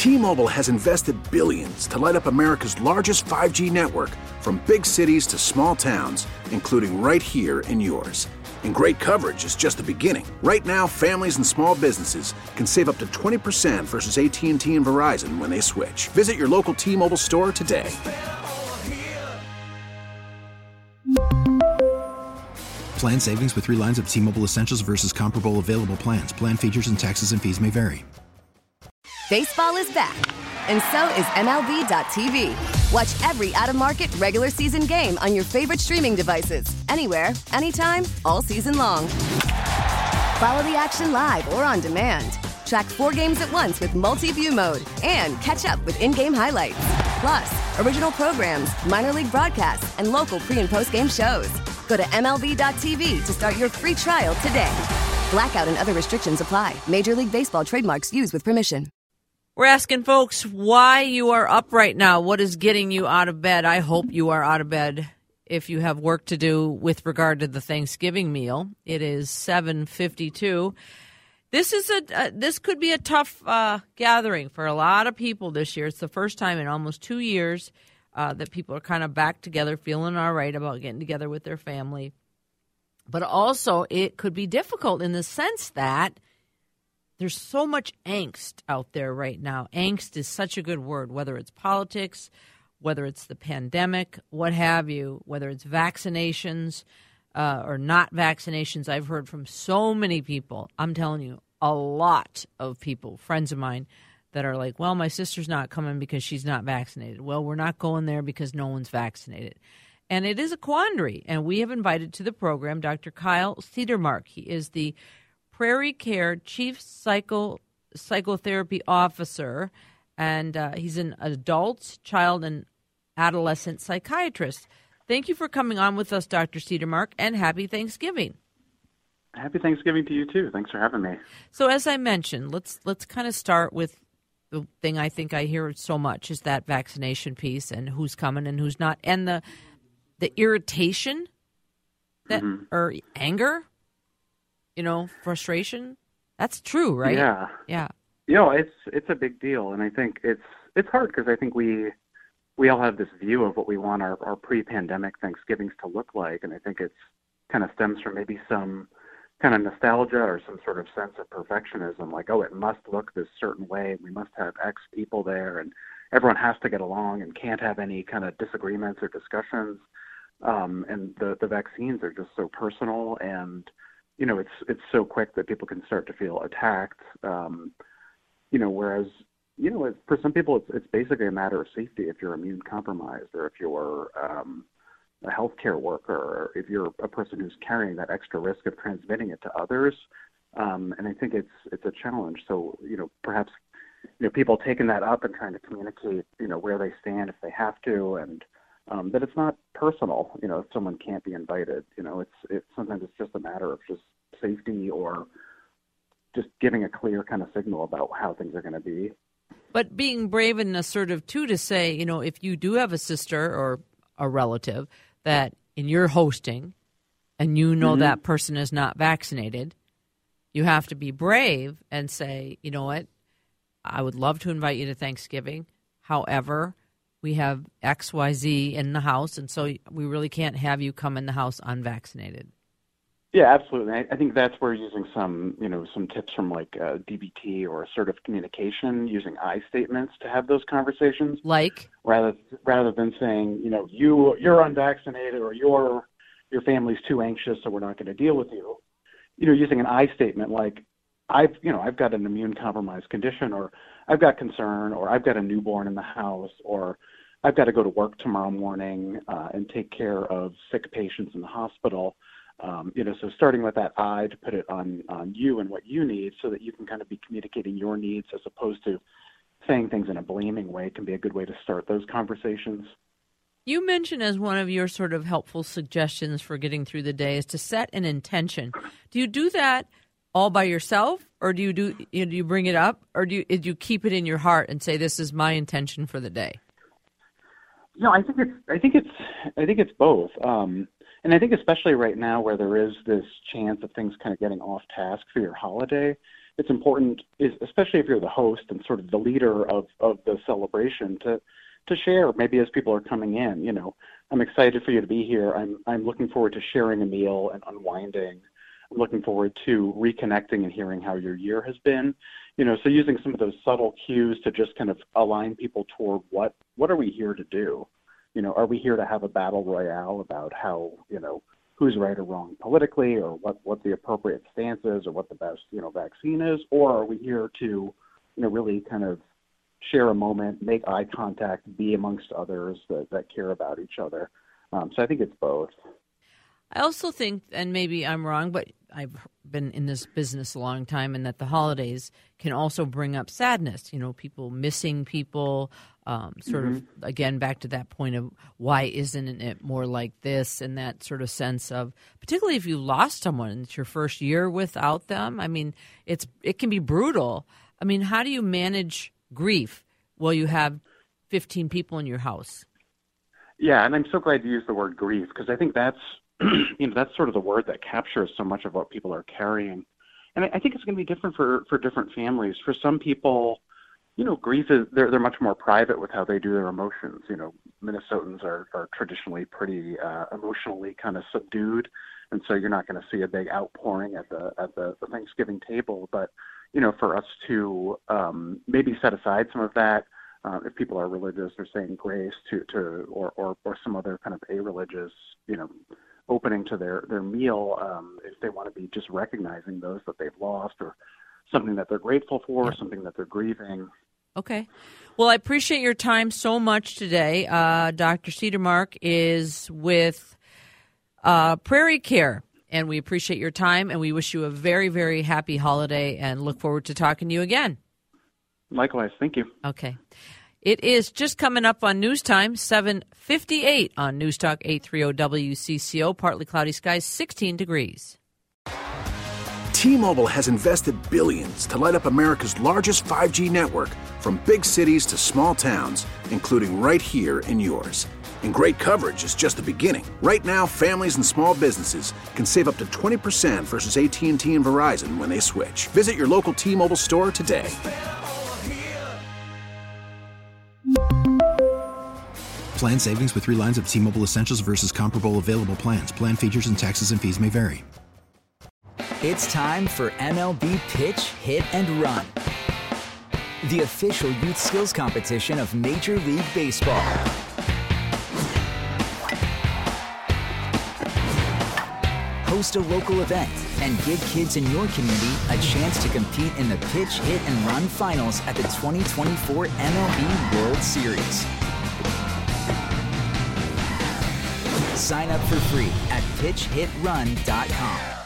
T-Mobile has invested billions to light up America's largest 5G network, from big cities to small towns, including right here in yours. And great coverage is just the beginning. Right now, families and small businesses can save up to 20% versus AT&T and Verizon when they switch. Visit your local T-Mobile store today. Plan savings with 3 lines of T-Mobile Essentials versus comparable available plans. Plan features and taxes and fees may vary. Baseball is back, and so is MLB.tv. Watch every out-of-market regular season game on your favorite streaming devices, anywhere, anytime, all season long. Follow the action live or on demand. Track 4 games at once with multi-view mode and catch up with in-game highlights. Plus, original programs, minor league broadcasts, and local pre- and post-game shows. Go to MLB.tv to start your free trial today. Blackout and other restrictions apply. Major League Baseball trademarks used with permission. We're asking folks why you are up right now. What is getting you out of bed? I hope you are out of bed if you have work to do with regard to the Thanksgiving meal. It is 7:52. This could be a tough gathering for a lot of people this year. It's the first time in almost 2 years that people are kind of back together, feeling all right about getting together with their family. But also it could be difficult in the sense that there's so much angst out there right now. Angst is such a good word, whether it's politics, whether it's the pandemic, what have you, whether it's vaccinations or not vaccinations. I've heard from so many people, I'm telling you, a lot of people, friends of mine, that are like, well, my sister's not coming because she's not vaccinated. Well, we're not going there because no one's vaccinated. And it is a quandary. And we have invited to the program Dr. Kyle Cedermark. He is the Prairie Care Chief Psychotherapy Officer, and he's an adult, child, and adolescent psychiatrist. Thank you for coming on with us, Dr. Cedermark, and happy Thanksgiving. Happy Thanksgiving to you, too. Thanks for having me. So as I mentioned, let's kind of start with the thing I think I hear so much is that vaccination piece and who's coming and who's not, and the irritation that or anger, frustration. That's true, right? Yeah. It's a big deal, and I think it's hard because I think we all have this view of what we want our pre-pandemic Thanksgivings to look like, and I think it's kind of stems from maybe some kind of nostalgia or some sort of sense of perfectionism, like, oh, it must look this certain way, we must have X people there, and everyone has to get along and can't have any kind of disagreements or discussions. And the vaccines are just so personal, and it's so quick that people can start to feel attacked. Whereas for some people it's basically a matter of safety if you're immune compromised, or if you're a healthcare worker, or if you're a person who's carrying that extra risk of transmitting it to others. And I think it's a challenge. So perhaps people taking that up and trying to communicate where they stand if they have to, and that it's not personal, if someone can't be invited. It's sometimes it's just a matter of just safety, or just giving a clear kind of signal about how things are going to be. But being brave and assertive, too, to say, if you do have a sister or a relative that you're hosting and that person is not vaccinated, you have to be brave and say, you know what, I would love to invite you to Thanksgiving. However, we have XYZ in the house, and so we really can't have you come in the house unvaccinated. Yeah, absolutely. I think that's where using some tips from like DBT or assertive communication, using I statements to have those conversations. Like? Rather than saying, you're unvaccinated, or your family's too anxious, so we're not going to deal with you. Using an I statement like, I've got an immune compromised condition, or I've got concern, or I've got a newborn in the house, or I've got to go to work tomorrow morning and take care of sick patients in the hospital. So starting with that I to put it on you and what you need, so that you can kind of be communicating your needs, as opposed to saying things in a blaming way, can be a good way to start those conversations. You mentioned as one of your sort of helpful suggestions for getting through the day is to set an intention. Do you do that all by yourself, or do you bring it up, or do you keep it in your heart and say, this is my intention for the day? I think it's both. And I think especially right now, where there is this chance of things kind of getting off task for your holiday, it's important, especially if you're the host and sort of the leader of the celebration, to share maybe as people are coming in. I'm excited for you to be here. I'm looking forward to sharing a meal and unwinding. I'm looking forward to reconnecting and hearing how your year has been. So using some of those subtle cues to just kind of align people toward what are we here to do? Are we here to have a battle royale about how, who's right or wrong politically, or what the appropriate stance is, or what the best, vaccine is? Or are we here to, really kind of share a moment, make eye contact, be amongst others that care about each other? So I think it's both. I also think, and maybe I'm wrong, but I've been in this business a long time, and that the holidays can also bring up sadness. People missing people, sort of, again, back to that point of why isn't it more like this, and that sort of sense of, particularly if you lost someone and it's your first year without them. I mean, it can be brutal. I mean, how do you manage grief while you have 15 people in your house? Yeah, and I'm so glad you used the word grief, because I think that's that's sort of the word that captures so much of what people are carrying. And I think it's going to be different for different families. For some people, grief is, they're much more private with how they do their emotions. Minnesotans are traditionally pretty emotionally kind of subdued, and so you're not going to see a big outpouring at the Thanksgiving table. But for us to maybe set aside some of that, if people are religious or saying grace or some other kind of a-religious, opening to their meal, if they want to be just recognizing those that they've lost, or something that they're grateful for, or something that they're grieving. Okay. Well, I appreciate your time so much today. Dr. Cedermark is with Prairie Care, and we appreciate your time, and we wish you a very, very happy holiday and look forward to talking to you again. Likewise. Thank you. Okay. It is just coming up on News Time, 7:58 on News Talk 830 WCCO. Partly cloudy skies, 16 degrees. T-Mobile has invested billions to light up America's largest 5G network, from big cities to small towns, including right here in yours. And great coverage is just the beginning. Right now, families and small businesses can save up to 20% versus AT&T and Verizon when they switch. Visit your local T-Mobile store today. Plan savings with 3 lines of T-Mobile Essentials versus comparable available plans. Plan features and taxes and fees may vary. It's time for MLB Pitch, Hit, and Run, the official youth skills competition of Major League Baseball. Host a local event and give kids in your community a chance to compete in the Pitch, Hit, and Run finals at the 2024 MLB World Series. Sign up for free at pitchhitrun.com.